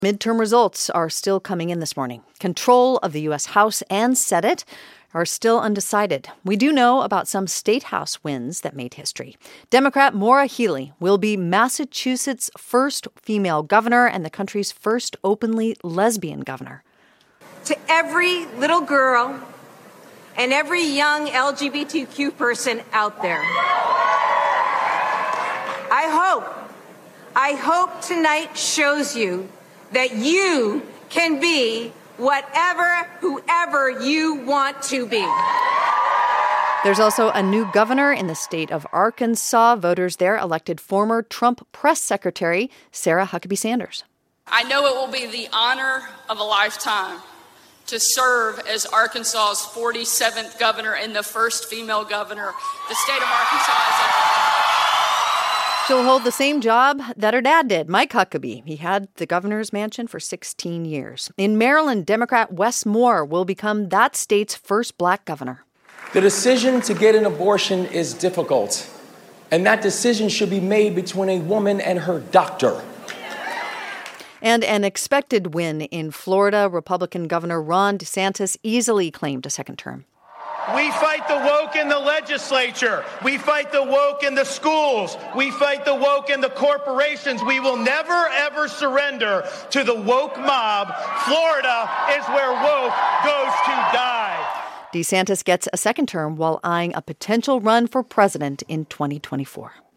Midterm results are still coming in this morning. Control of the U.S. House and Senate are still undecided. We do know about some state house wins that made history. Democrat Maura Healey will be Massachusetts' first female governor and the country's first openly lesbian governor. To every little girl and every young LGBTQ person out there, I hope tonight shows you that you can be whoever you want to be. There's also a new governor in the state of Arkansas. Voters there elected former Trump press secretary Sarah Huckabee Sanders. I know it will be the honor of a lifetime to serve as Arkansas's 47th governor and the first female governor the state of Arkansas has ever. She'll hold the same job that her dad did, Mike Huckabee. He had the governor's mansion for 16 years. In Maryland, Democrat Wes Moore will become that state's first black governor. The decision to get an abortion is difficult, and that decision should be made between a woman and her doctor. And an expected win in Florida, Republican Governor Ron DeSantis easily claimed a second term. We fight the woke in the legislature. We fight the woke in the schools. We fight the woke in the corporations. We will never, ever surrender to the woke mob. Florida is where woke goes to die. DeSantis gets a second term while eyeing a potential run for president in 2024.